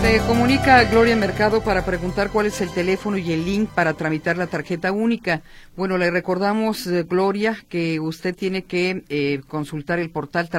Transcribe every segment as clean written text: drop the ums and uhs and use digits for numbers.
Se comunica Gloria Mercado para preguntar cuál es el teléfono y el link para tramitar la tarjeta única. Bueno, le recordamos, Gloria, que usted tiene que consultar el portal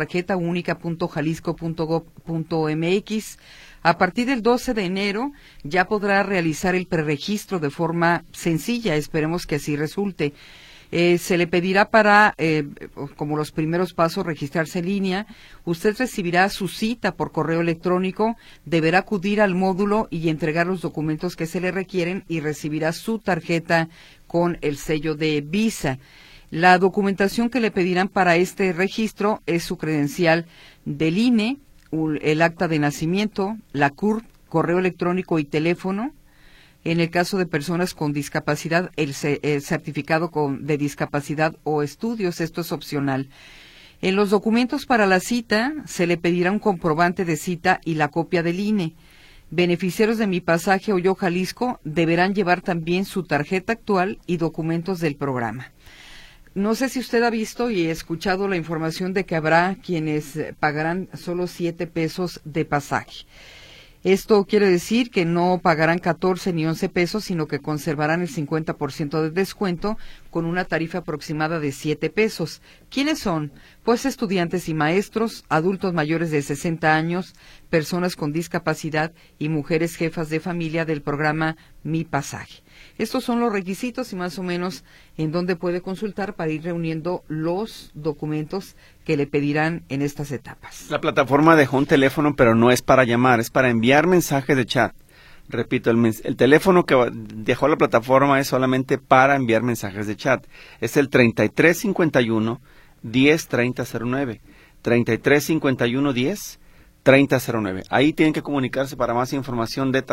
tarjetaúnica.jalisco.gov.mx. A partir del 12 de enero ya podrá realizar el preregistro de forma sencilla, esperemos que así resulte. Se le pedirá para, como los primeros pasos, registrarse en línea. Usted recibirá su cita por correo electrónico, deberá acudir al módulo y entregar los documentos que se le requieren y recibirá su tarjeta con el sello de Visa. La documentación que le pedirán para este registro es su credencial del INE, el acta de nacimiento, la CURP, correo electrónico y teléfono. En el caso de personas con discapacidad, el certificado de discapacidad o estudios, esto es opcional. En los documentos para la cita se le pedirá un comprobante de cita y la copia del INE. Beneficiarios de Mi Pasaje o Yo Jalisco deberán llevar también su tarjeta actual y documentos del programa. No sé si usted ha visto y escuchado la información de que habrá quienes pagarán solo 7 pesos de pasaje. Esto quiere decir que no pagarán 14 ni 11 pesos, sino que conservarán el 50% de descuento con una tarifa aproximada de 7 pesos. ¿Quiénes son? Pues estudiantes y maestros, adultos mayores de 60 años, personas con discapacidad y mujeres jefas de familia del programa Mi Pasaje. Estos son los requisitos y más o menos en dónde puede consultar para ir reuniendo los documentos que le pedirán en estas etapas. La plataforma dejó un teléfono, pero no es para llamar, es para enviar mensajes de chat. Repito, el teléfono que dejó la plataforma es solamente para enviar mensajes de chat. Es el 3351 103009. 3351 103009. Ahí tienen que comunicarse para más información de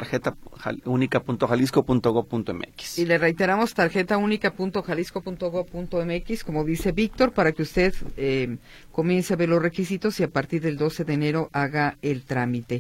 tarjetaúnica.jalisco.gov.mx. Y le reiteramos tarjetaúnica.jalisco.gov.mx, como dice Víctor, para que usted comience a ver los requisitos y a partir del 12 de enero haga el trámite.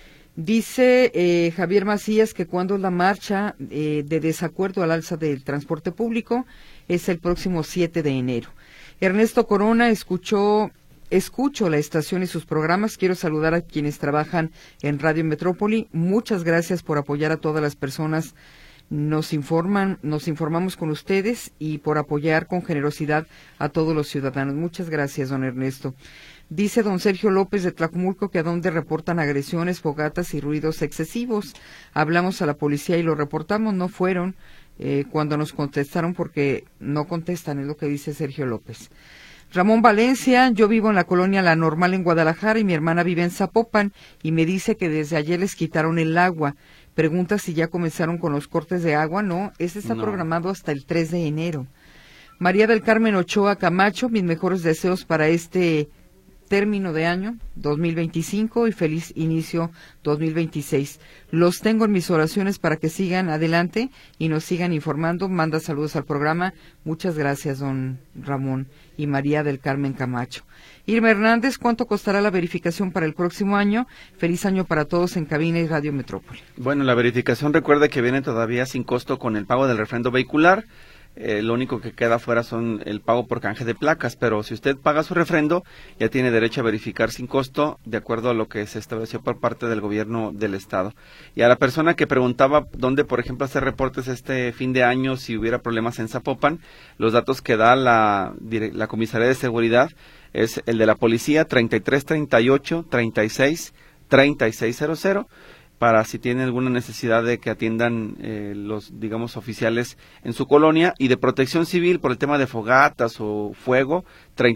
Dice Javier Macías que cuando la marcha de desacuerdo al alza del transporte público es el próximo 7 de enero. Ernesto Corona escucho la estación y sus programas. Quiero saludar a quienes trabajan en Radio Metrópoli. Muchas gracias por apoyar a todas las personas. Nos informamos con ustedes y por apoyar con generosidad a todos los ciudadanos. Muchas gracias, don Ernesto. Dice don Sergio López de Tlacomulco que a donde reportan agresiones, fogatas y ruidos excesivos. Hablamos a la policía y lo reportamos, no fueron cuando nos contestaron porque no contestan, es lo que dice Sergio López. Ramón Valencia, yo vivo en la colonia La Normal en Guadalajara y mi hermana vive en Zapopan y me dice que desde ayer les quitaron el agua. Pregunta si ya comenzaron con los cortes de agua. No, ese está programado hasta el 3 de enero. María del Carmen Ochoa Camacho, mis mejores deseos para este término de año 2025 y feliz inicio 2026. Los tengo en mis oraciones para que sigan adelante y nos sigan informando. Manda saludos al programa. Muchas gracias, don Ramón y María del Carmen Camacho. Irma Hernández, ¿cuánto costará la verificación para el próximo año? Feliz año para todos en cabina y Radio Metrópoli. Bueno, la verificación recuerde que viene todavía sin costo con el pago del refrendo vehicular. Lo único que queda fuera son el pago por canje de placas, pero si usted paga su refrendo, ya tiene derecho a verificar sin costo, de acuerdo a lo que se estableció por parte del gobierno del estado. Y a la persona que preguntaba dónde, por ejemplo, hacer reportes este fin de año si hubiera problemas en Zapopan, los datos que da la Comisaría de Seguridad es el de la policía 3338 36 3600, para si tienen alguna necesidad de que atiendan los, digamos, oficiales en su colonia, y de Protección Civil por el tema de fogatas o fuego,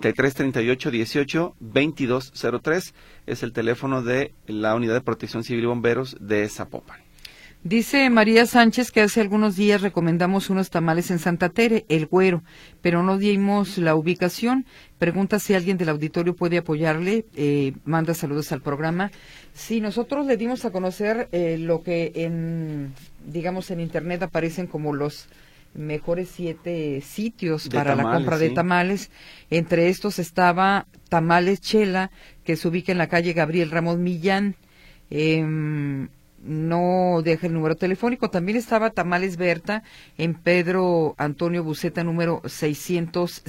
3338182203 es el teléfono de la Unidad de Protección Civil y Bomberos de Zapopan. Dice María Sánchez que hace algunos días recomendamos unos tamales en Santa Tere, El Güero, pero no dimos la ubicación. Pregunta si alguien del auditorio puede apoyarle. Manda saludos al programa. Sí, nosotros le dimos a conocer lo que en internet aparecen como los mejores 7 sitios para la compra de tamales. Entre estos estaba Tamales Chela, que se ubica en la calle Gabriel Ramos Millán. No deja el número telefónico. También estaba Tamales Berta en Pedro Antonio Buceta número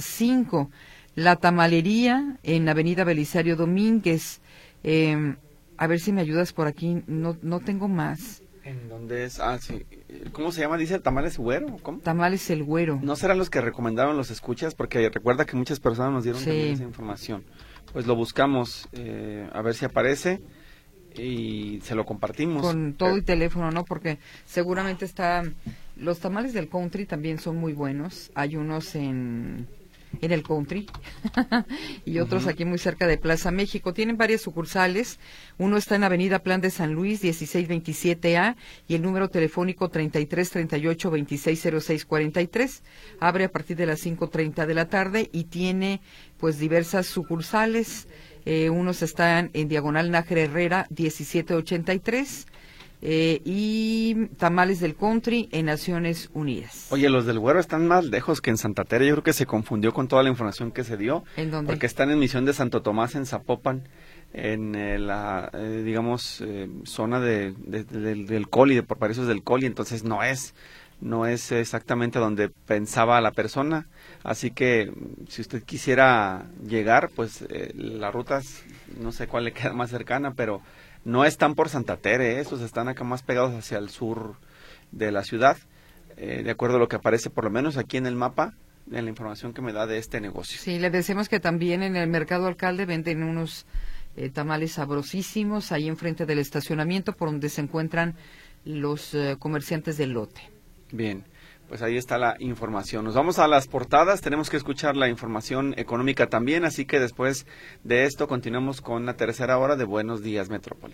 605. La Tamalería en Avenida Belisario Domínguez. A ver si me ayudas por aquí, no tengo más. ¿En dónde es? Ah, sí. ¿Cómo se llama? ¿Dice tamales güero? ¿Cómo? Tamales el güero. ¿No serán los que recomendaron los escuchas? Porque recuerda que muchas personas nos dieron también esa información. Pues lo buscamos, a ver si aparece y se lo compartimos. Con todo y teléfono, ¿no? Porque seguramente los tamales del country también son muy buenos. Hay unos en el country y otros aquí muy cerca de Plaza México. Tienen varias sucursales. Uno está en Avenida Plan de San Luis, 1627A, y el número telefónico 3338-260643. Abre a partir de las 5:30 de la tarde y tiene pues diversas sucursales. Unos están en Diagonal Nájera Herrera, 1783. Y Tamales del Country en Naciones Unidas. Oye, los del Güero están más lejos que en Santa Tere. Yo creo que se confundió con toda la información que se dio. ¿En dónde? Porque están en Misión de Santo Tomás, en Zapopan, en la, zona del Coli, por Parecidos del Coli. Entonces no es exactamente donde pensaba la persona. Así que si usted quisiera llegar, pues la ruta, no sé cuál le queda más cercana, pero no están por Santa Tere, esos están acá más pegados hacia el sur de la ciudad, de acuerdo a lo que aparece por lo menos aquí en el mapa, en la información que me da de este negocio. Sí, le decimos que también en el Mercado Alcalde venden unos tamales sabrosísimos ahí enfrente del estacionamiento por donde se encuentran los comerciantes del lote. Bien, pues ahí está la información. Nos vamos a las portadas, tenemos que escuchar la información económica también, así que después de esto continuamos con la tercera hora de Buenos Días, Metrópoli.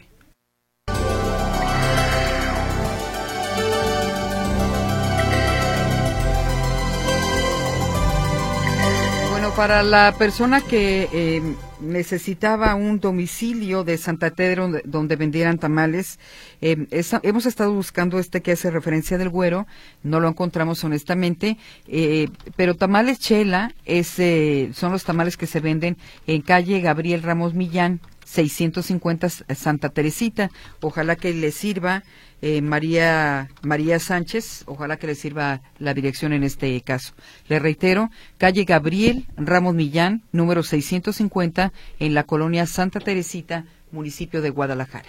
Bueno, para la persona que necesitaba un domicilio de Santa Tere donde vendieran tamales, hemos estado buscando que hace referencia del Güero, no lo encontramos honestamente, pero Tamales Chela son los tamales que se venden en calle Gabriel Ramos Millán, 650 Santa Teresita. Ojalá que le sirva María Sánchez, ojalá que le sirva la dirección en este caso. Le reitero, calle Gabriel Ramos Millán, número 650, en la colonia Santa Teresita, municipio de Guadalajara.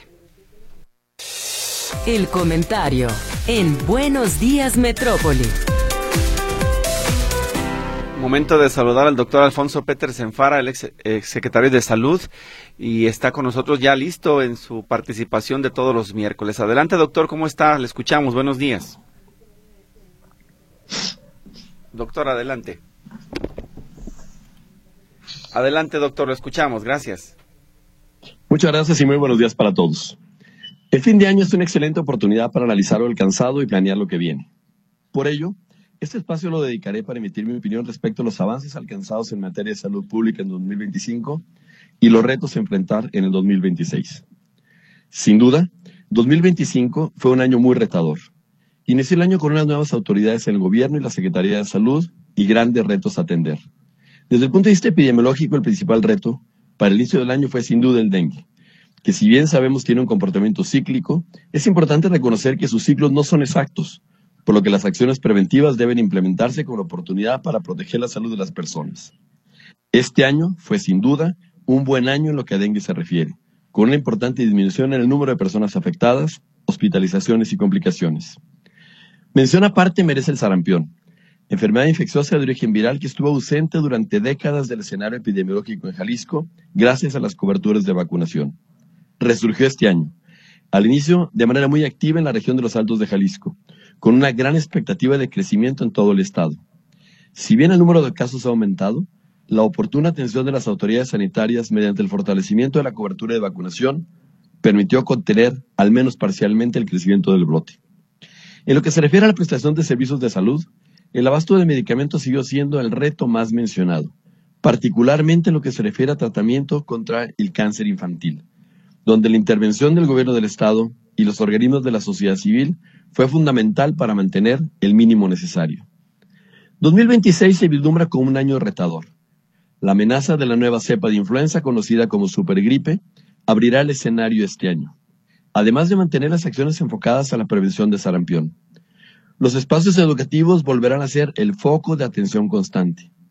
El comentario en Buenos Días, Metrópoli. Momento de saludar al doctor Alfonso Petersen Fara, el ex secretario de Salud, y está con nosotros ya listo en su participación de todos los miércoles. Adelante, doctor, ¿cómo está? Le escuchamos, buenos días. Doctor, adelante. Adelante, doctor, lo escuchamos, gracias. Muchas gracias y muy buenos días para todos. El fin de año es una excelente oportunidad para analizar lo alcanzado y planear lo que viene. Por ello, este espacio lo dedicaré para emitir mi opinión respecto a los avances alcanzados en materia de salud pública en 2025 y los retos a enfrentar en el 2026. Sin duda, 2025 fue un año muy retador. Inició el año con unas nuevas autoridades en el gobierno y la Secretaría de Salud y grandes retos a atender. Desde el punto de vista epidemiológico, el principal reto para el inicio del año fue sin duda el dengue, que si bien sabemos tiene un comportamiento cíclico, es importante reconocer que sus ciclos no son exactos, por lo que las acciones preventivas deben implementarse como oportunidad para proteger la salud de las personas. Este año fue sin duda un buen año en lo que a dengue se refiere, con una importante disminución en el número de personas afectadas, hospitalizaciones y complicaciones. Mención aparte merece el sarampión, enfermedad infecciosa de origen viral que estuvo ausente durante décadas del escenario epidemiológico en Jalisco gracias a las coberturas de vacunación. Resurgió este año, al inicio de manera muy activa en la región de los Altos de Jalisco, con una gran expectativa de crecimiento en todo el estado. Si bien el número de casos ha aumentado, la oportuna atención de las autoridades sanitarias mediante el fortalecimiento de la cobertura de vacunación permitió contener, al menos parcialmente, el crecimiento del brote. En lo que se refiere a la prestación de servicios de salud, el abasto de medicamentos siguió siendo el reto más mencionado, particularmente en lo que se refiere a tratamiento contra el cáncer infantil, donde la intervención del gobierno del estado y los organismos de la sociedad civil fue fundamental para mantener el mínimo necesario. 2026 se vislumbra como un año retador. La amenaza de la nueva cepa de influenza, conocida como supergripe, abrirá el escenario este año, además de mantener las acciones enfocadas a la prevención de sarampión. Los espacios educativos volverán a ser el foco de atención constante.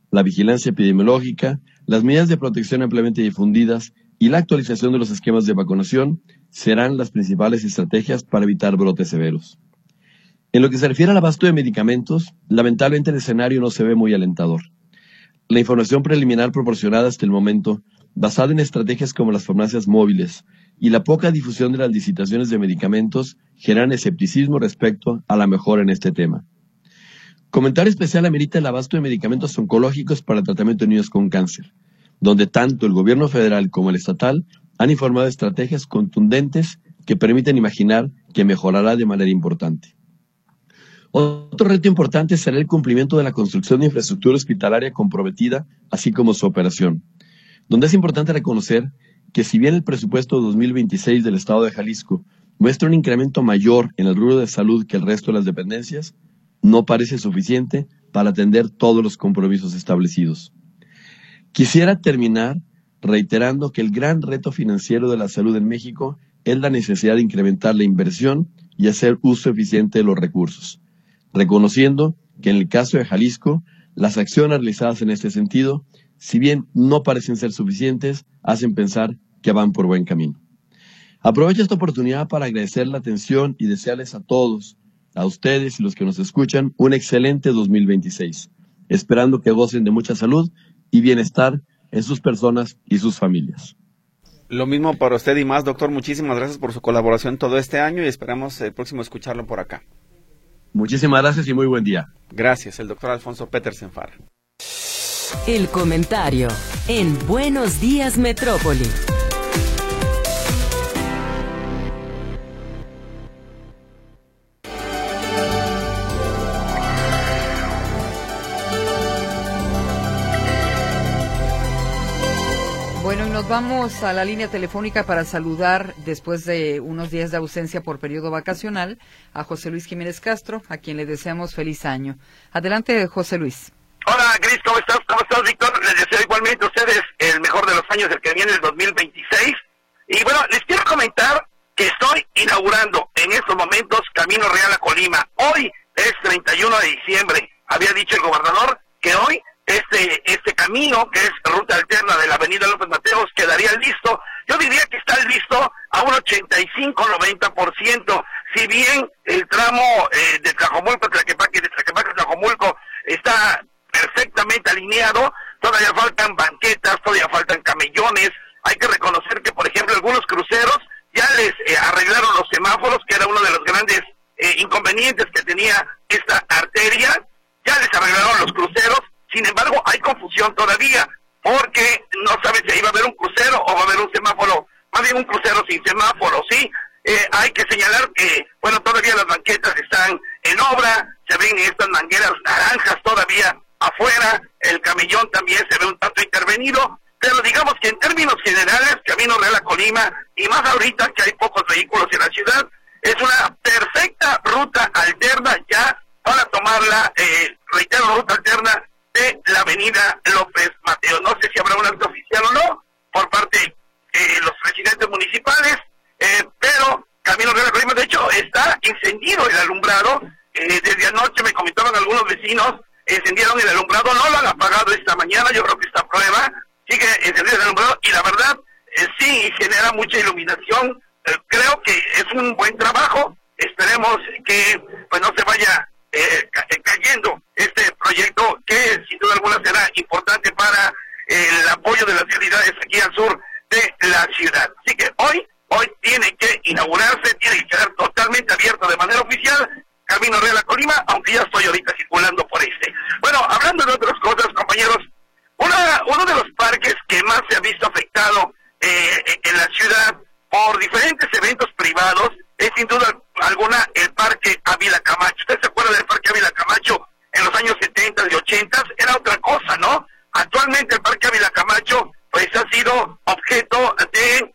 la vigilancia epidemiológica, las medidas de protección ampliamente difundidas y la actualización de los esquemas de vacunación serán las principales estrategias para evitar brotes severos. En lo que se refiere al abasto de medicamentos, lamentablemente el escenario no se ve muy alentador. La información preliminar proporcionada hasta el momento, basada en estrategias como las farmacias móviles y la poca difusión de las licitaciones de medicamentos, generan escepticismo respecto a la mejora en este tema. Comentario especial amerita el abasto de medicamentos oncológicos para el tratamiento de niños con cáncer, donde tanto el gobierno federal como el estatal han informado de estrategias contundentes que permiten imaginar que mejorará de manera importante. Otro reto importante será el cumplimiento de la construcción de infraestructura hospitalaria comprometida, así como su operación, donde es importante reconocer que si bien el presupuesto 2026 del Estado de Jalisco muestra un incremento mayor en el rubro de salud que el resto de las dependencias, no parece suficiente para atender todos los compromisos establecidos. Quisiera terminar reiterando que el gran reto financiero de la salud en México es la necesidad de incrementar la inversión y hacer uso eficiente de los recursos, reconociendo que en el caso de Jalisco, las acciones realizadas en este sentido, si bien no parecen ser suficientes, hacen pensar que van por buen camino. Aprovecho esta oportunidad para agradecer la atención y desearles a todos, a ustedes y los que nos escuchan, un excelente 2026, esperando que gocen de mucha salud y bienestar en sus personas y sus familias. Lo mismo para usted y más, doctor. Muchísimas gracias por su colaboración todo este año y esperamos el próximo escucharlo por acá. Muchísimas gracias y muy buen día. Gracias, el doctor Alfonso Petersen Fara. El comentario en Buenos Días Metrópoli. Bueno, y nos vamos a la línea telefónica para saludar, después de unos días de ausencia por periodo vacacional, a José Luis Jiménez Castro, a quien le deseamos feliz año. Adelante, José Luis. Hola, Cris, ¿cómo estás? ¿Cómo estás, Víctor? Les deseo igualmente a ustedes el mejor de los años, el que viene, el 2026. Y bueno, les quiero comentar que estoy inaugurando en estos momentos Camino Real a Colima. Hoy es 31 de diciembre. Había dicho el gobernador que hoy este camino, que es ruta alterna de la avenida López Mateos, quedaría listo. Yo diría que está listo a un 85-90%. Si bien el tramo de Tlajomulco, Tlaquepaque, de Tlaquepaque a Tlajomulco está perfectamente alineado, todavía faltan banquetas, todavía faltan camellones. Hay que reconocer que, por ejemplo, algunos cruceros ya les arreglaron los semáforos, que era uno de los grandes inconvenientes que tenía esta arteria. Ya les arreglaron los cruceros. Sin embargo, hay confusión todavía, porque no sabe si ahí va a haber un crucero o va a haber un semáforo, más bien un crucero sin semáforo, ¿sí? Hay que señalar que, bueno, todavía las banquetas están en obra, se ven estas mangueras naranjas todavía afuera, el camellón también se ve un tanto intervenido, pero digamos que en términos generales, Camino Real a Colima, y más ahorita que hay pocos vehículos en la ciudad, es una perfecta ruta alterna ya para tomarla, reitero, ruta alterna de la avenida López Mateos. No sé si habrá un acto oficial o no por parte de los presidentes municipales, pero Camino Real a Colima, de hecho, está encendido el alumbrado. Desde anoche me comentaron algunos vecinos, encendieron el alumbrado, no lo han apagado esta mañana, yo creo que esta prueba sigue encendido el alumbrado y la verdad sí genera mucha iluminación. Creo que es un buen trabajo, esperemos que pues no se vaya cayendo este proyecto, que sin duda alguna será importante para el apoyo de las realidades aquí al sur de la ciudad. Así que hoy tiene que inaugurarse, tiene que quedar totalmente abierto de manera oficial Camino Real a Colima, aunque ya estoy ahorita circulando por este. Bueno, hablando de otras cosas, compañeros, uno de los parques que más se ha visto afectado en la ciudad por diferentes eventos privados es sin duda alguna el Parque Ávila Camacho. ¿Usted se acuerda del Parque Ávila Camacho en los años 70 y 80? Era otra cosa, ¿no? Actualmente el Parque Ávila Camacho pues ha sido objeto de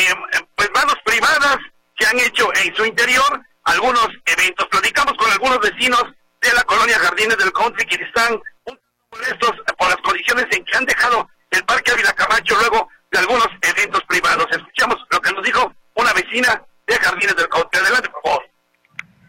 pues manos privadas que han hecho en su interior algunos eventos. Platicamos con algunos vecinos de la colonia Jardines del Country que están molestos por las condiciones en que han dejado el Parque Ávila Camacho luego de algunos eventos privados. Escuchamos lo que nos dijo una vecina de Jardines del Country. Adelante, por favor. Hoy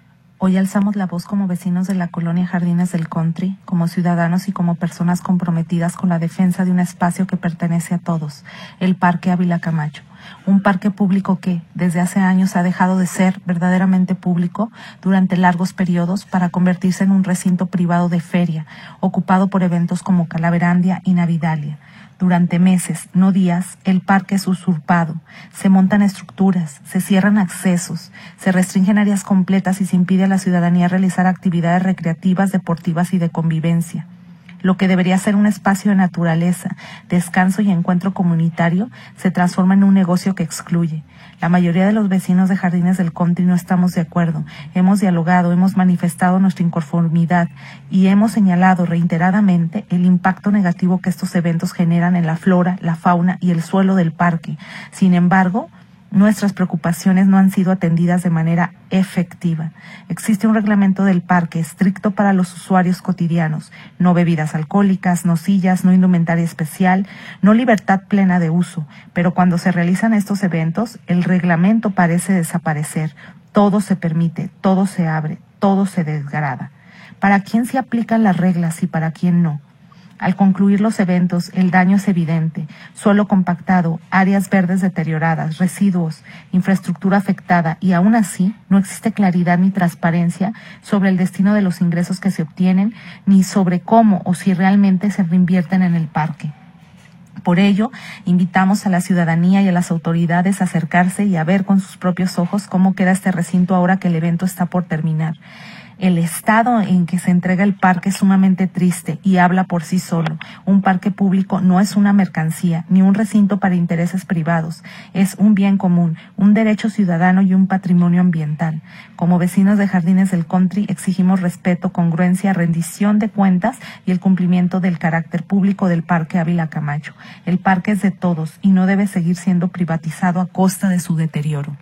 Hoy alzamos la voz como vecinos de la colonia Jardines del Country, como ciudadanos y como personas comprometidas con la defensa de un espacio que pertenece a todos, el Parque Ávila Camacho. Un parque público que, desde hace años, ha dejado de ser verdaderamente público durante largos periodos para convertirse en un recinto privado de feria, ocupado por eventos como Calaverandia y Navidalia. Durante meses, no días, el parque es usurpado, se montan estructuras, se cierran accesos, se restringen áreas completas y se impide a la ciudadanía realizar actividades recreativas, deportivas y de convivencia. Lo que debería ser un espacio de naturaleza, descanso y encuentro comunitario se transforma en un negocio que excluye. La mayoría de los vecinos de Jardines del Country no estamos de acuerdo. Hemos dialogado, hemos manifestado nuestra inconformidad y hemos señalado reiteradamente el impacto negativo que estos eventos generan en la flora, la fauna y el suelo del parque. Sin embargo, nuestras preocupaciones no han sido atendidas de manera efectiva. Existe un reglamento del parque estricto para los usuarios cotidianos: no bebidas alcohólicas, no sillas, no indumentaria especial, no libertad plena de uso. Pero cuando se realizan estos eventos, el reglamento parece desaparecer. Todo se permite, todo se abre, todo se degrada. ¿Para quién se aplican las reglas y para quién no? Al concluir los eventos, el daño es evidente: suelo compactado, áreas verdes deterioradas, residuos, infraestructura afectada, y aún así no existe claridad ni transparencia sobre el destino de los ingresos que se obtienen, ni sobre cómo o si realmente se reinvierten en el parque. Por ello, invitamos a la ciudadanía y a las autoridades a acercarse y a ver con sus propios ojos cómo queda este recinto ahora que el evento está por terminar. El estado en que se entrega el parque es sumamente triste y habla por sí solo. Un parque público no es una mercancía ni un recinto para intereses privados. Es un bien común, un derecho ciudadano y un patrimonio ambiental. Como vecinos de Jardines del Country exigimos respeto, congruencia, rendición de cuentas y el cumplimiento del carácter público del Parque Ávila Camacho. El parque es de todos y no debe seguir siendo privatizado a costa de su deterioro.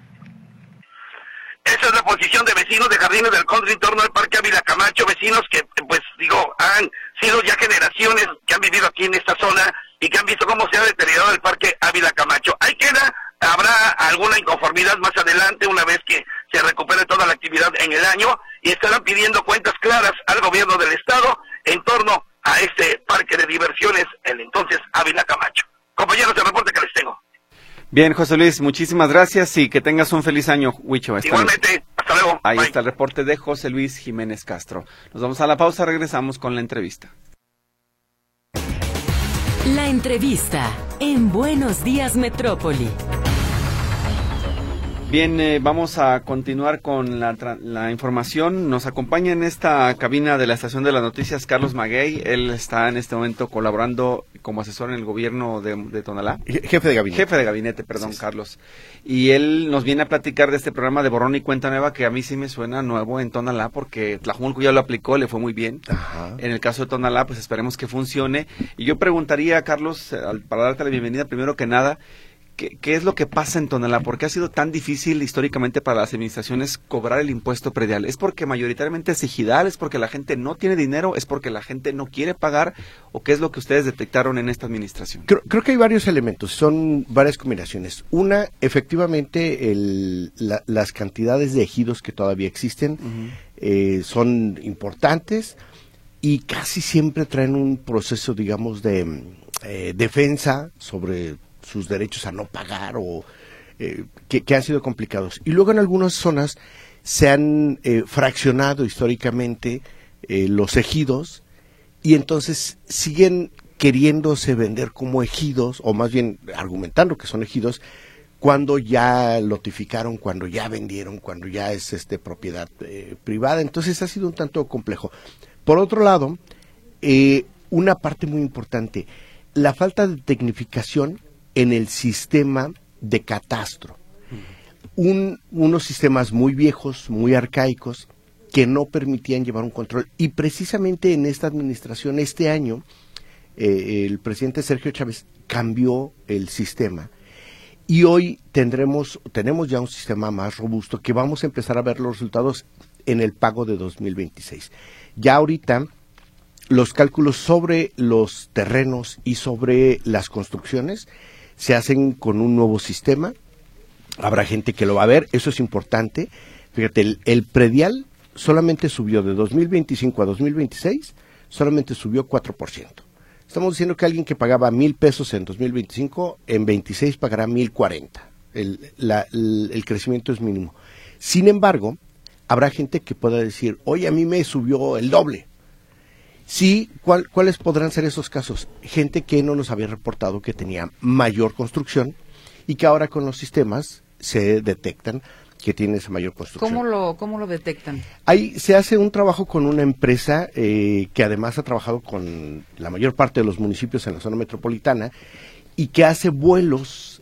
Esa es la posición de vecinos de Jardines del Country en torno al Parque Ávila Camacho, vecinos que, han sido ya generaciones que han vivido aquí en esta zona y que han visto cómo se ha deteriorado el Parque Ávila Camacho. Ahí queda, habrá alguna inconformidad más adelante, una vez que se recupere toda la actividad en el año, y estarán pidiendo cuentas claras al gobierno del estado en torno a este parque de diversiones, el entonces Ávila Camacho. Compañeros, el reporte que les tengo. Bien, José Luis, muchísimas gracias y que tengas un feliz año, Huicho. Igualmente, hasta luego. Ahí Bye. está el reporte de José Luis Jiménez Castro. Nos vamos a la pausa, regresamos con la entrevista. La entrevista en Buenos Días Metrópoli. Bien, vamos a continuar con la información. Nos acompaña en esta cabina de la Estación de las Noticias Carlos Maguey. Él está en este momento colaborando como asesor en el gobierno de Tonalá. Jefe de gabinete. Jefe de gabinete, perdón, sí. Carlos. Y él nos viene a platicar de este programa de Borrón y Cuenta Nueva, que a mí sí me suena nuevo en Tonalá, porque Tlajumulco ya lo aplicó, le fue muy bien. Ajá. En el caso de Tonalá, pues esperemos que funcione. Y yo preguntaría, Carlos, para darte la bienvenida, primero que nada, ¿qué es lo que pasa en Tonalá? ¿Por qué ha sido tan difícil históricamente para las administraciones cobrar el impuesto predial? ¿Es porque mayoritariamente es ejidal? ¿Es porque la gente no tiene dinero? ¿Es porque la gente no quiere pagar? ¿O qué es lo que ustedes detectaron en esta administración? Creo que hay varios elementos, son varias combinaciones. Una, efectivamente, las cantidades de ejidos que todavía existen son importantes y casi siempre traen un proceso, digamos, de defensa sobre sus derechos a no pagar o que han sido complicados. Y luego en algunas zonas se han fraccionado históricamente los ejidos y entonces siguen queriéndose vender como ejidos, o más bien argumentando que son ejidos, cuando ya lotificaron, cuando ya vendieron, cuando ya es propiedad privada. Entonces ha sido un tanto complejo. Por otro lado, una parte muy importante, la falta de tecnificación en el sistema de catastro. Unos sistemas muy viejos, muy arcaicos, que no permitían llevar un control. Y precisamente en esta administración, este año, el presidente Sergio Chávez cambió el sistema. Y hoy tenemos ya un sistema más robusto que vamos a empezar a ver los resultados en el pago de 2026. Ya ahorita los cálculos sobre los terrenos y sobre las construcciones se hacen con un nuevo sistema. Habrá gente que lo va a ver, eso es importante. Fíjate, el predial solamente subió de 2025 a 2026, solamente subió 4%. Estamos diciendo que alguien que pagaba 1,000 pesos en 2025, en 26 pagará 1,040. El crecimiento es mínimo. Sin embargo, habrá gente que pueda decir, oye, a mí me subió el doble. Sí, ¿cuáles podrán ser esos casos? Gente que no nos había reportado que tenía mayor construcción y que ahora con los sistemas se detectan que tiene esa mayor construcción. ¿Cómo lo detectan? Ahí se hace un trabajo con una empresa que además ha trabajado con la mayor parte de los municipios en la zona metropolitana y que hace vuelos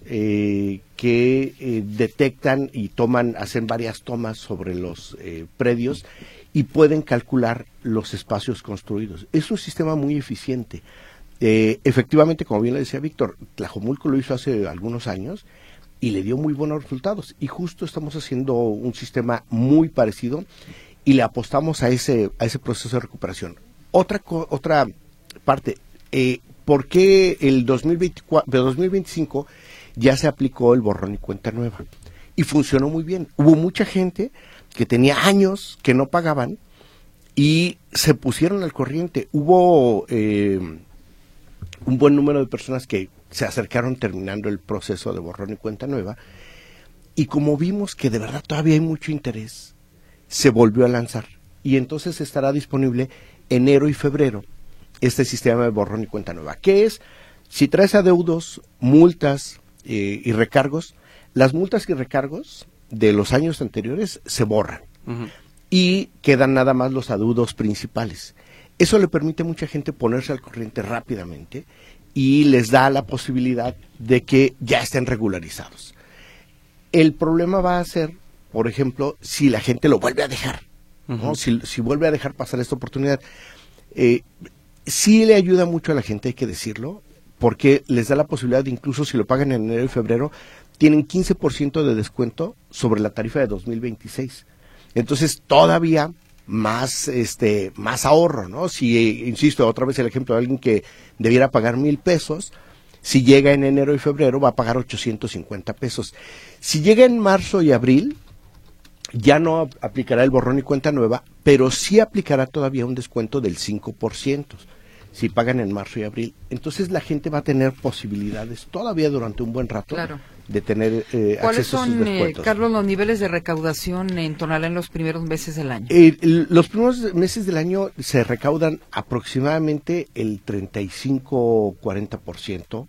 que detectan y hacen varias tomas sobre los predios y pueden calcular los espacios construidos. Es un sistema muy eficiente. Efectivamente, como bien le decía Víctor, Tlajomulco lo hizo hace algunos años y le dio muy buenos resultados. Y justo estamos haciendo un sistema muy parecido y le apostamos a ese proceso de recuperación. Otra parte, ¿por qué el 2025 ya se aplicó el borrón y cuenta nueva? Y funcionó muy bien. Hubo mucha gente que tenía años que no pagaban y se pusieron al corriente. Hubo un buen número de personas que se acercaron terminando el proceso de borrón y cuenta nueva, y como vimos que de verdad todavía hay mucho interés, se volvió a lanzar, y entonces estará disponible enero y febrero este sistema de borrón y cuenta nueva, que es, si traes adeudos, multas y recargos, las multas y recargos de los años anteriores se borran, y quedan nada más los adeudos principales. Eso le permite a mucha gente ponerse al corriente rápidamente y les da la posibilidad de que ya estén regularizados. El problema va a ser, por ejemplo, si la gente lo vuelve a dejar, ¿no? Si vuelve a dejar pasar esta oportunidad. Sí le ayuda mucho a la gente, hay que decirlo, porque les da la posibilidad de, incluso si lo pagan en enero y febrero, tienen 15% de descuento sobre la tarifa de 2026. Entonces, todavía más ahorro, ¿no? Si, insisto, otra vez el ejemplo de alguien que debiera pagar 1,000 pesos, si llega en enero y febrero va a pagar 850 pesos. Si llega en marzo y abril, ya no aplicará el borrón y cuenta nueva, pero sí aplicará todavía un descuento del 5%, si pagan en marzo y abril. Entonces la gente va a tener posibilidades todavía durante un buen rato, claro, de tener acceso a sus descuentos. Carlos, los niveles de recaudación en Tonalá en los primeros meses del año? Los primeros meses del año se recaudan aproximadamente el 35-40%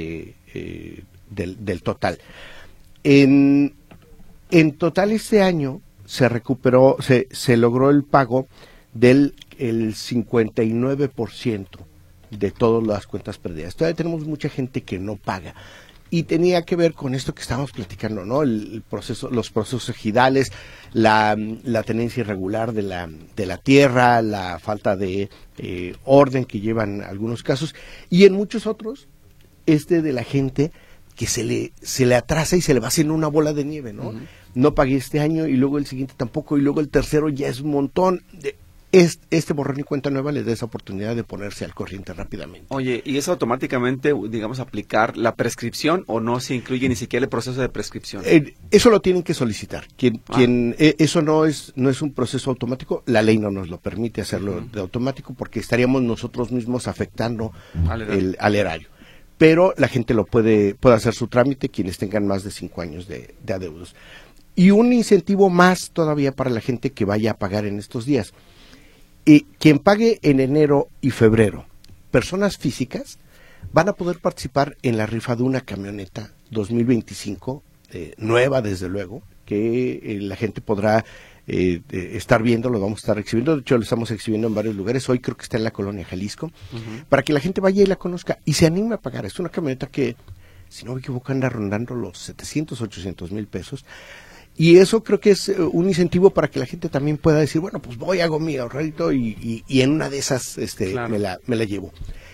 del total. En total este año se recuperó, se logró el pago del el 59% de todas las cuentas perdidas. Todavía tenemos mucha gente que no paga. Y tenía que ver con esto que estábamos platicando, ¿no? El proceso, los procesos ejidales, la tenencia irregular de la tierra, la falta de orden que llevan algunos casos, y en muchos otros, de la gente que se le atrasa y se le va haciendo una bola de nieve, ¿no? No pagué este año y luego el siguiente tampoco y luego el tercero ya es un montón. Este borrón y cuenta nueva les da esa oportunidad de ponerse al corriente rápidamente. Oye, ¿y es automáticamente, digamos, aplicar la prescripción o no se incluye ni siquiera el proceso de prescripción? Eso lo tienen que solicitar. Eso no es un proceso automático. La ley no nos lo permite hacerlo de automático porque estaríamos nosotros mismos afectando al erario. Pero la gente lo puede hacer su trámite, quienes tengan más de 5 años de adeudos. Y un incentivo más todavía para la gente que vaya a pagar en estos días. Quien pague en enero y febrero, personas físicas, van a poder participar en la rifa de una camioneta 2025, nueva desde luego, que la gente podrá estar viendo, lo vamos a estar exhibiendo. De hecho, lo estamos exhibiendo en varios lugares. Hoy creo que está en la colonia Jalisco, para que la gente vaya y la conozca y se anime a pagar. Es una camioneta que, si no me equivoco, anda rondando los 700, 800 mil pesos. Y eso creo que es un incentivo para que la gente también pueda decir, bueno, pues voy, hago mi ahorrito y en una de esas claro, me la llevo.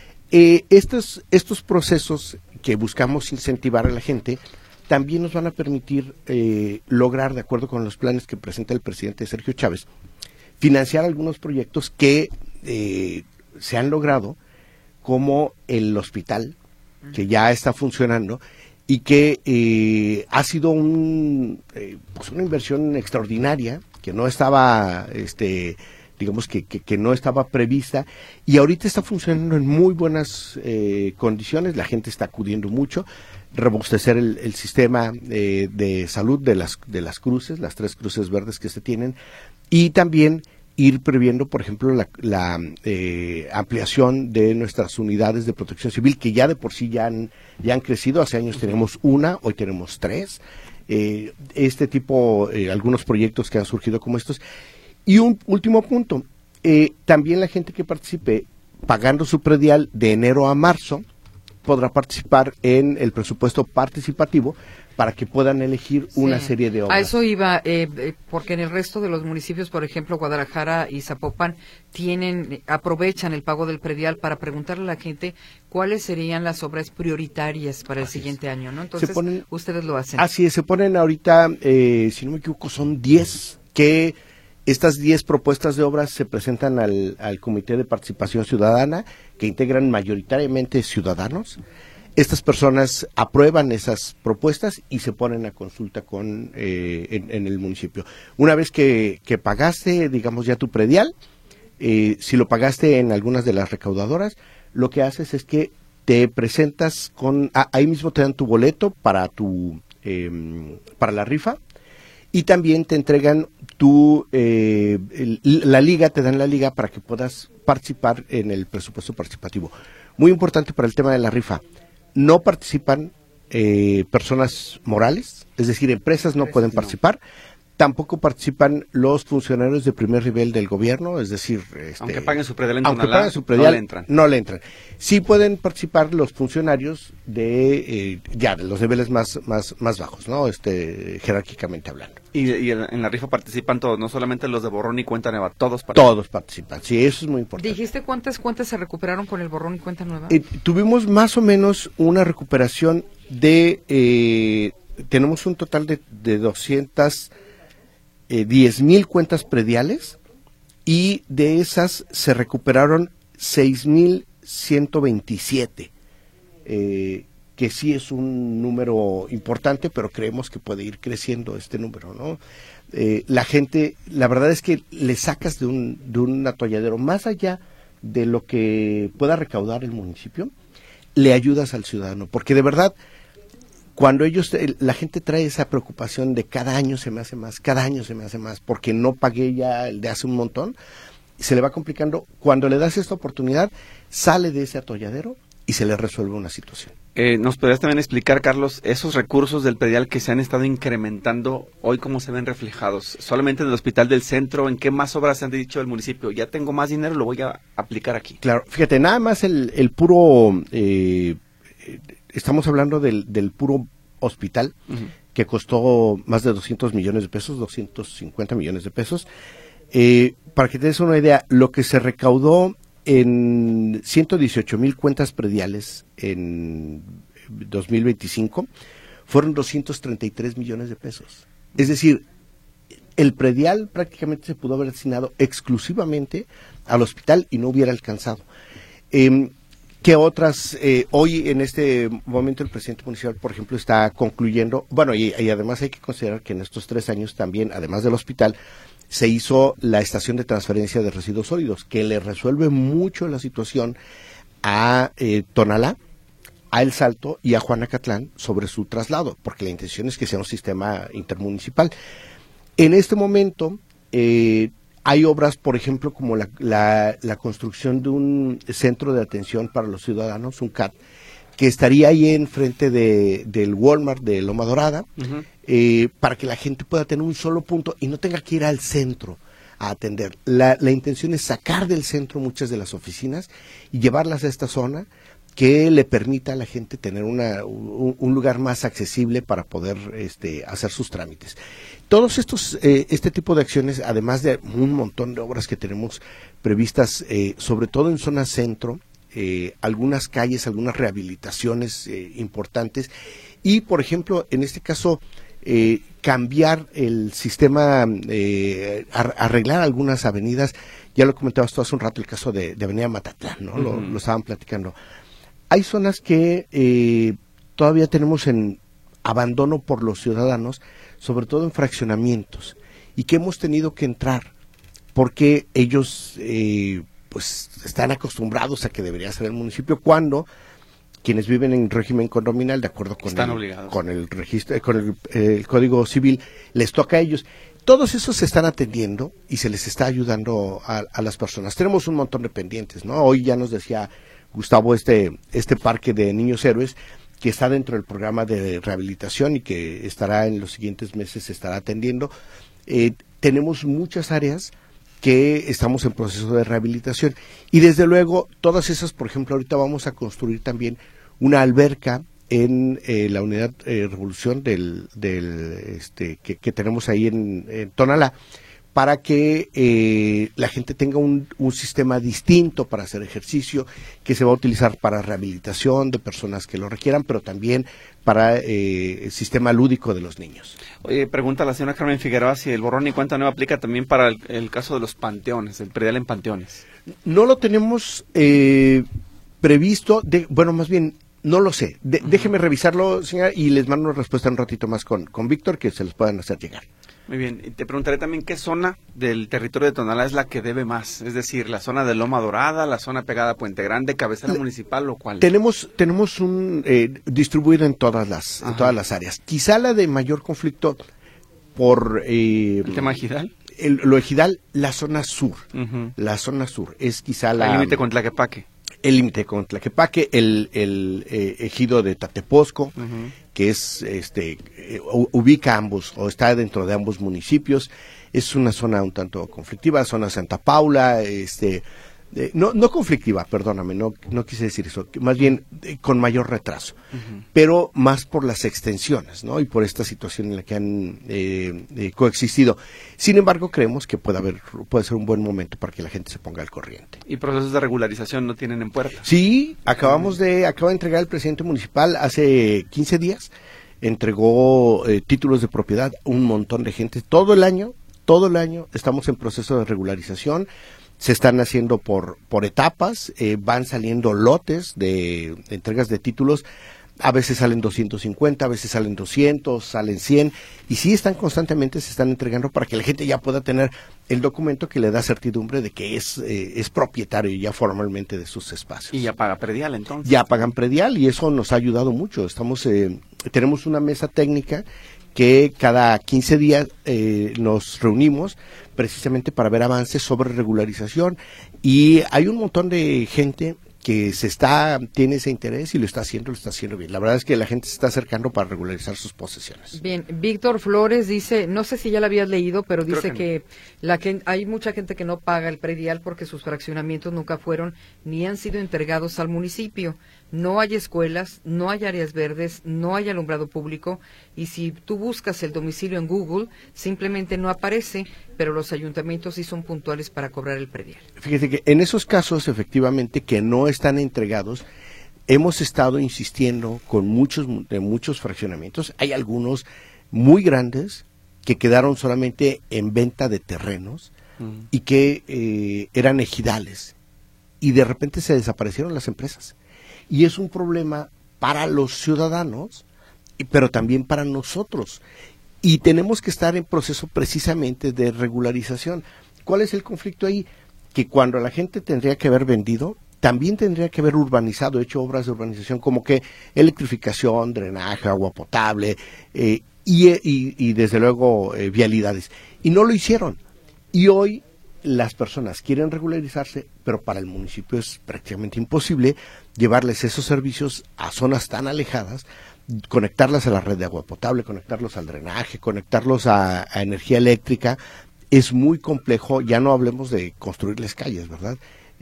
Estos procesos que buscamos incentivar a la gente también nos van a permitir lograr, de acuerdo con los planes que presenta el presidente Sergio Chávez, financiar algunos proyectos que se han logrado, como el hospital, que ya está funcionando, y que ha sido una inversión extraordinaria no estaba, digamos que no estaba prevista, y ahorita está funcionando en muy buenas condiciones. La gente está acudiendo mucho, robustecer el sistema de salud de las cruces, las 3 cruces verdes que se tienen, y también ir previendo, por ejemplo, la ampliación de nuestras unidades de protección civil, que ya de por sí ya han crecido. Hace años teníamos 1, hoy tenemos 3. Algunos proyectos que han surgido como estos. Y un último punto, también la gente que participe pagando su predial de enero a marzo podrá participar en el presupuesto participativo para que puedan elegir una serie de obras. A eso iba, porque en el resto de los municipios, por ejemplo, Guadalajara y Zapopan, aprovechan el pago del predial para preguntarle a la gente cuáles serían las obras prioritarias para el siguiente año, ¿no? Entonces, ustedes lo hacen. Así es, se ponen ahorita, si no me equivoco, son 10 que... Estas 10 propuestas de obras se presentan al Comité de Participación Ciudadana, que integran mayoritariamente ciudadanos. Estas personas aprueban esas propuestas y se ponen a consulta en el municipio. Una vez que pagaste, digamos, ya tu predial, si lo pagaste en algunas de las recaudadoras, lo que haces es que te presentas ahí mismo te dan tu boleto para la rifa, y también te entregan la liga, te dan la liga para que puedas participar en el presupuesto participativo. Muy importante para el tema de la rifa, no participan personas morales, es decir, empresas no pueden participar. Tampoco participan los funcionarios de primer nivel del gobierno, es decir... aunque paguen su predial en no le entran. Sí pueden participar los funcionarios de los niveles más bajos, ¿no? Jerárquicamente hablando. Y en la rifa participan todos, no solamente los de borrón y cuenta nueva, todos participan, sí, eso es muy importante. ¿Dijiste cuántas cuentas se recuperaron con el borrón y cuenta nueva? Tuvimos más o menos una recuperación de... tenemos un total de 210,000 cuentas prediales, y de esas se recuperaron 6,127, que sí es un número importante, pero creemos que puede ir creciendo este número, ¿no? La gente, la verdad es que le sacas de un atolladero, más allá de lo que pueda recaudar el municipio, le ayudas al ciudadano, porque de verdad, cuando la gente trae esa preocupación de cada año se me hace más, porque no pagué ya el de hace un montón, se le va complicando. Cuando le das esta oportunidad, sale de ese atolladero y se le resuelve una situación. ¿Nos podrías también explicar, Carlos, esos recursos del predial que se han estado incrementando, hoy cómo se ven reflejados? ¿Solamente en el Hospital del Centro? ¿En qué más obras se han dicho el municipio? Ya tengo más dinero, lo voy a aplicar aquí. Claro, fíjate, nada más el puro... estamos hablando del puro hospital, que costó más de 200 millones de pesos, 250 millones de pesos. Para que te des una idea, lo que se recaudó en 118,000 cuentas prediales en 2025 fueron 233 millones de pesos. Es decir, el predial prácticamente se pudo haber destinado exclusivamente al hospital y no hubiera alcanzado. ¿Qué otras? Hoy en este momento el presidente municipal, por ejemplo, está concluyendo, bueno, y además hay que considerar que en estos 3 años también, además del hospital, se hizo la estación de transferencia de residuos sólidos, que le resuelve mucho la situación a Tonalá, a El Salto y a Juanacatlán sobre su traslado, porque la intención es que sea un sistema intermunicipal. En este momento hay obras, por ejemplo, como la construcción de un centro de atención para los ciudadanos, un CAT, que estaría ahí enfrente del Walmart de Loma Dorada, para que la gente pueda tener un solo punto y no tenga que ir al centro a atender. La intención es sacar del centro muchas de las oficinas y llevarlas a esta zona que le permita a la gente tener un lugar más accesible para poder hacer sus trámites. Todos este tipo de acciones, además de un montón de obras que tenemos previstas, sobre todo en zona centro, algunas calles, algunas rehabilitaciones importantes, y por ejemplo, en este caso, cambiar el sistema, arreglar algunas avenidas. Ya lo comentabas tú hace un rato, el caso de Avenida Matatlán, ¿no? Lo estaban platicando. Hay zonas que todavía tenemos en abandono por los ciudadanos, sobre todo en fraccionamientos, y que hemos tenido que entrar porque ellos pues están acostumbrados a que debería ser el municipio, cuando quienes viven en régimen condominal, de acuerdo con el registro, con el Código Civil, les toca a ellos. Todos esos se están atendiendo y se les está ayudando a las personas. Tenemos un montón de pendientes, ¿no? Hoy ya nos decía Gustavo este parque de niños héroes, que está dentro del programa de rehabilitación y que estará en los siguientes meses, se estará atendiendo. Tenemos muchas áreas que estamos en proceso de rehabilitación, y desde luego todas esas, por ejemplo, ahorita vamos a construir también una alberca en la unidad Revolución que tenemos ahí en Tonalá, para que la gente tenga un sistema distinto para hacer ejercicio, que se va a utilizar para rehabilitación de personas que lo requieran, pero también para el sistema lúdico de los niños. Oye, pregunta la señora Carmen Figueroa si el borrón y cuenta nueva aplica también para el caso de los panteones, el predial en panteones. No lo tenemos previsto, más bien, no lo sé. Déjeme revisarlo, señora, y les mando una respuesta un ratito más con Víctor, que se les puedan hacer llegar. Muy bien, y te preguntaré también qué zona del territorio de Tonalá es la que debe más, es decir, la zona de Loma Dorada, la zona pegada a Puente Grande, cabecera municipal, o cuál. Tenemos un distribuido en todas las áreas. Quizá la de mayor conflicto por el tema ejidal. Lo ejidal, la zona sur. La zona sur es quizá la... El límite con Tlaquepaque. El límite con Tlaquepaque, el ejido de Tateposco, que es ubica ambos, o está dentro de ambos municipios. Es una zona un tanto conflictiva, zona Santa Paula, no conflictiva, perdóname, no quise decir eso, más bien con mayor retraso, pero más por las extensiones, ¿no? Y por esta situación en la que han coexistido. Sin embargo, creemos que puede ser un buen momento para que la gente se ponga al corriente. ¿Y procesos de regularización no tienen en puerta? Sí, acaba de entregar el presidente municipal hace 15 días, entregó títulos de propiedad a un montón de gente. Todo el año estamos en proceso de regularización. Se están haciendo por etapas, van saliendo lotes de entregas de títulos, a veces salen 250, a veces salen 200, salen 100, y sí se están entregando para que la gente ya pueda tener el documento que le da certidumbre de que es propietario ya formalmente de sus espacios. ¿Y ya paga predial entonces? Ya pagan predial, y eso nos ha ayudado mucho. Tenemos una mesa técnica que cada 15 días nos reunimos precisamente para ver avances sobre regularización, y hay un montón de gente que tiene ese interés y lo está haciendo bien. La verdad es que la gente se está acercando para regularizar sus posesiones. Bien, Víctor Flores dice, no sé si ya la habías leído, pero dice que hay mucha gente que no paga el predial porque sus fraccionamientos nunca fueron ni han sido entregados al municipio. No hay escuelas, no hay áreas verdes, no hay alumbrado público, y si tú buscas el domicilio en Google, simplemente no aparece, pero los ayuntamientos sí son puntuales para cobrar el predial. Fíjate que en esos casos, efectivamente, que no están entregados, hemos estado insistiendo con muchos fraccionamientos. Hay algunos muy grandes que quedaron solamente en venta de terrenos y que eran ejidales, y de repente se desaparecieron las empresas. Y es un problema para los ciudadanos, pero también para nosotros. Y tenemos que estar en proceso precisamente de regularización. ¿Cuál es el conflicto ahí? Que cuando la gente tendría que haber vendido, también tendría que haber urbanizado, hecho obras de urbanización como que electrificación, drenaje, agua potable y desde luego vialidades. Y no lo hicieron. Y hoy las personas quieren regularizarse, pero para el municipio es prácticamente imposible llevarles esos servicios a zonas tan alejadas, conectarlas a la red de agua potable, conectarlos al drenaje, conectarlos a energía eléctrica. Es muy complejo, ya no hablemos de construirles calles, ¿verdad?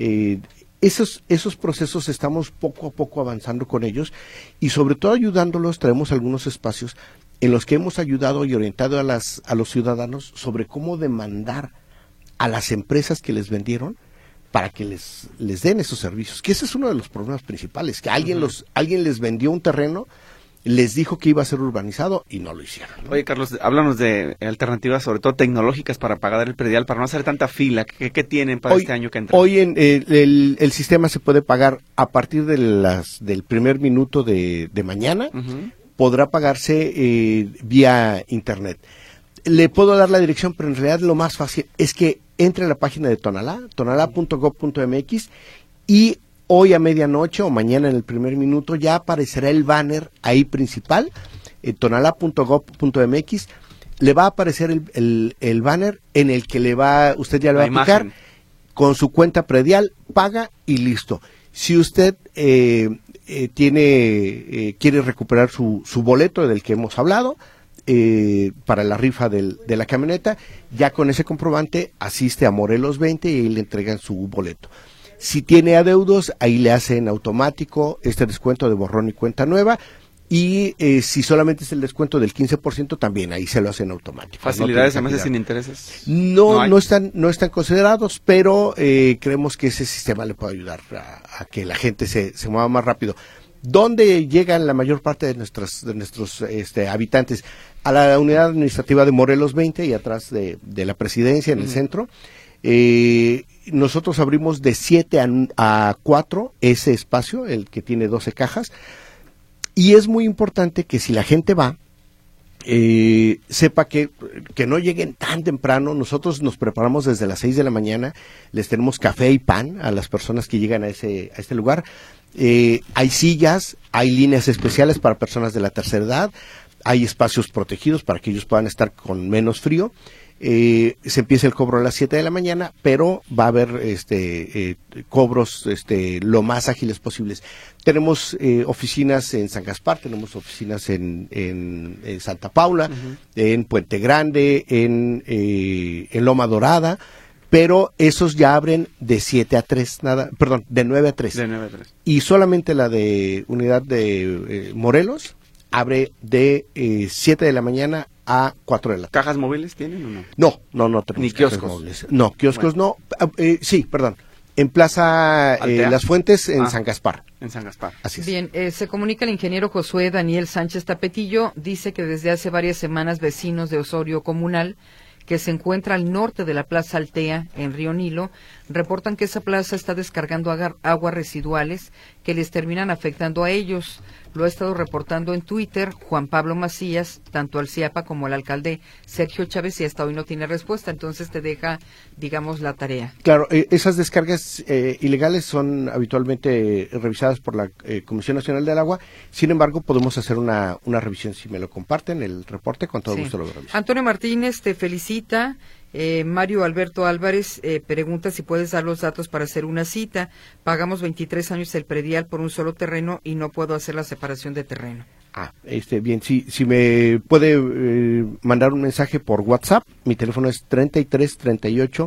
Esos procesos estamos poco a poco avanzando con ellos, y sobre todo ayudándolos. Traemos algunos espacios en los que hemos ayudado y orientado a los ciudadanos sobre cómo demandar a las empresas que les vendieron para que les den esos servicios, que ese es uno de los problemas principales, que alguien les vendió un terreno, les dijo que iba a ser urbanizado y no lo hicieron, ¿no? Oye, Carlos, háblanos de alternativas, sobre todo tecnológicas, para pagar el predial, para no hacer tanta fila. ¿Qué tienen para este año que entra? Hoy el sistema se puede pagar a partir del primer minuto de mañana, podrá pagarse vía internet. Le puedo dar la dirección, pero en realidad lo más fácil es que entre a la página de Tonalá, tonalá.gov.mx, y hoy a medianoche o mañana en el primer minuto ya aparecerá el banner ahí principal, tonalá.gov.mx. Le va a aparecer el banner en el que usted ya le va a aplicar con su cuenta predial, paga y listo. Si usted quiere recuperar su boleto del que hemos hablado, para la rifa de la camioneta, ya con ese comprobante asiste a Morelos 20 y ahí le entregan su boleto. Si tiene adeudos, ahí le hacen automático este descuento de borrón y cuenta nueva. Y si solamente es el descuento del 15%, también ahí se lo hacen automático. ¿Facilidades a meses sin intereses? No están considerados, pero creemos que ese sistema le puede ayudar a que la gente se mueva más rápido. ¿Dónde llegan la mayor parte de nuestros habitantes? A la unidad administrativa de Morelos 20 y atrás de la presidencia, en el centro. Nosotros abrimos de 7 a 4 ese espacio, el que tiene 12 cajas. Y es muy importante que si la gente va, sepa que no lleguen tan temprano. Nosotros nos preparamos desde las 6 de la mañana, les tenemos café y pan a las personas que llegan a este lugar. Hay sillas, hay líneas especiales para personas de la tercera edad, hay espacios protegidos para que ellos puedan estar con menos frío. Se empieza el cobro a las 7 de la mañana, pero va a haber cobros lo más ágiles posibles. Tenemos oficinas en San Gaspar, tenemos oficinas en Santa Paula, en Puente Grande, en Loma Dorada, pero esos ya abren de 7 a 3, de 9 a 3. De 9 a 3. Y solamente la de unidad de Morelos abre de 7 de la mañana a 4 de la tarde. ¿Cajas móviles tienen o no? No tenemos. ¿Ni kioscos? Móviles. No, kioscos no. Sí, perdón. En Plaza Las Fuentes, en San Gaspar. En San Gaspar. Así es. Bien, se comunica el ingeniero Josué Daniel Sánchez Tapetillo, dice que desde hace varias semanas vecinos de Osorio Comunal, que se encuentra al norte de la Plaza Altea, en Río Nilo, reportan que esa plaza está descargando aguas residuales que les terminan afectando a ellos. Lo ha estado reportando en Twitter Juan Pablo Macías, tanto al CIAPA como al alcalde Sergio Chávez, y hasta hoy no tiene respuesta, entonces te deja, digamos, la tarea. Claro, esas descargas ilegales son habitualmente revisadas por la Comisión Nacional del Agua. Sin embargo, podemos hacer una revisión. Si me lo comparten, el reporte, con todo gusto lo reviso. Antonio Martínez te felicita. Mario Alberto Álvarez pregunta si puedes dar los datos para hacer una cita. Pagamos 23 años el predial por un solo terreno y no puedo hacer la separación de terreno. Bien, si me puede mandar un mensaje por WhatsApp, mi teléfono es 33 38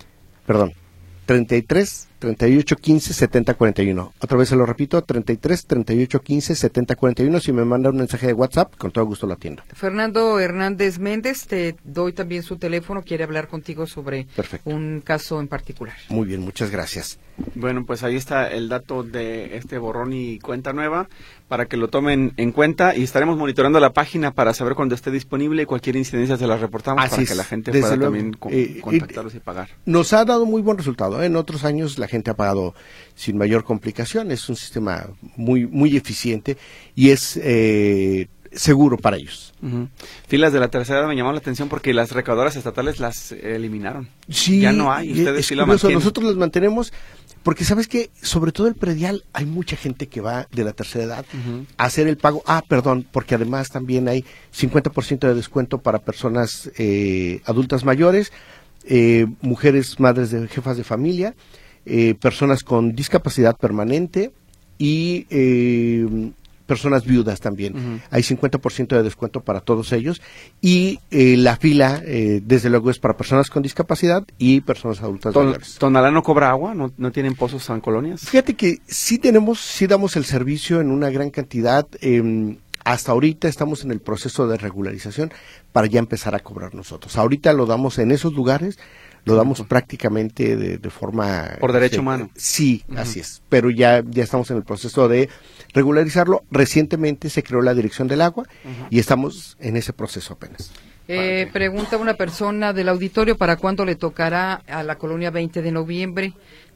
15 70 41. Otra vez se lo repito, 33 38 15 70 41. Si me manda un mensaje de WhatsApp, con todo gusto lo atiendo. Fernando Hernández Méndez, te doy también su teléfono, quiere hablar contigo sobre un caso en particular. Muy bien, muchas gracias. Bueno, pues ahí está el dato de este borrón y cuenta nueva para que lo tomen en cuenta, y estaremos monitoreando la página para saber cuándo esté disponible y cualquier incidencia se la reportamos. Así para que la gente pueda también contactarlos y pagar. Nos ha dado muy buen resultado. En otros años la gente ha pagado sin mayor complicación. Es un sistema muy eficiente y es seguro para ellos. Filas de la tercera edad me llamó la atención porque las recaudadoras estatales las eliminaron. Sí, ya no hay. Ustedes sí lo mantienen. Nosotros las mantenemos porque sabes que sobre todo el predial hay mucha gente que va de la tercera edad a hacer el pago. Porque además también hay 50% de descuento para personas adultas mayores, mujeres, madres de jefas de familia, personas con discapacidad permanente y personas viudas también. Hay 50% de descuento para todos ellos, y la fila desde luego es para personas con discapacidad y personas adultas mayores. ¿Tonalá no cobra agua? ¿No tienen pozos en colonias? Fíjate que sí damos el servicio en una gran cantidad. Hasta ahorita estamos en el proceso de regularización para ya empezar a cobrar nosotros. Ahorita lo damos en esos lugares, lo damos prácticamente de forma... ¿Por derecho humano? Sí, así es. Pero ya estamos en el proceso de regularizarlo. Recientemente se creó la Dirección del Agua y estamos en ese proceso apenas. Pregunta una persona del auditorio, ¿para cuándo le tocará a la colonia 20 de noviembre?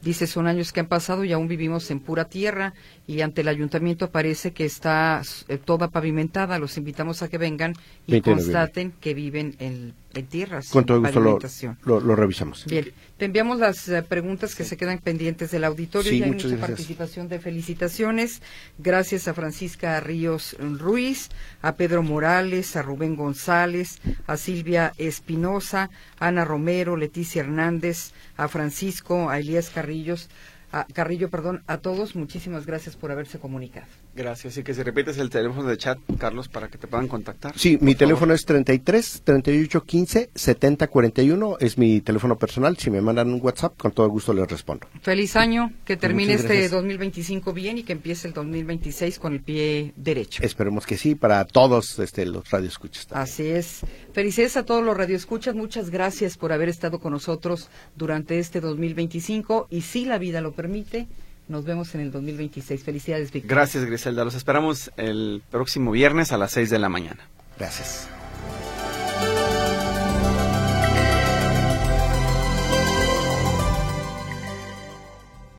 Dice, son años que han pasado y aún vivimos en pura tierra y ante el ayuntamiento parece que está toda pavimentada. Los invitamos a que vengan y constaten que viven en tierra. Con todo gusto pavimentación. lo revisamos. Bien, te enviamos las preguntas que se quedan pendientes del auditorio. Sí, y hay muchas mucha gracias. participación de felicitaciones. Gracias a Francisca Ríos Ruiz, a Pedro Morales, a Rubén González, a Silvia Espinosa, a Ana Romero, Leticia Hernández, a Francisco, a Elías Carrillo, a todos. Muchísimas gracias por haberse comunicado. Gracias. Y que si repites el teléfono de chat, Carlos, para que te puedan contactar. Sí, mi teléfono es 33 38 15 70 41. Es mi teléfono personal. Si me mandan un WhatsApp, con todo gusto les respondo. Feliz año, que termine Muchas este gracias. 2025 bien y que empiece el 2026 con el pie derecho. Esperemos que sí, para todos los radioescuchas. Así es. Felicidades a todos los radioescuchas. Muchas gracias por haber estado con nosotros durante este 2025 y si la vida lo permite, nos vemos en el 2026. Felicidades, Víctor. Gracias, Griselda. Los esperamos el próximo viernes a las 6 de la mañana. Gracias.